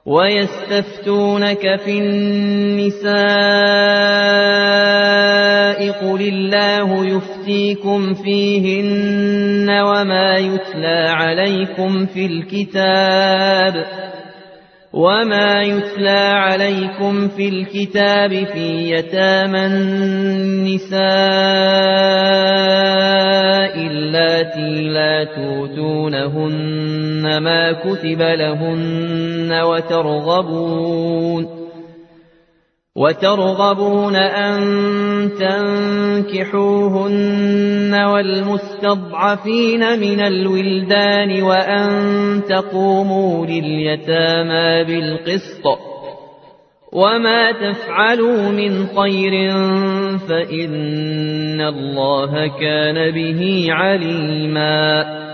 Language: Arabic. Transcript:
ويستفتونك في النساء قل الله يفتيكم فيهن وما يتلى عليكم في الكتاب في يتامى النساء اللاتي لا تؤتونهن ما كتب لهن وترغبون أن تنكحوهن والمستضعفين من الولدان وأن تقوموا لليتامى بالقسط وما تفعلوا من خير فإن الله كان به عليما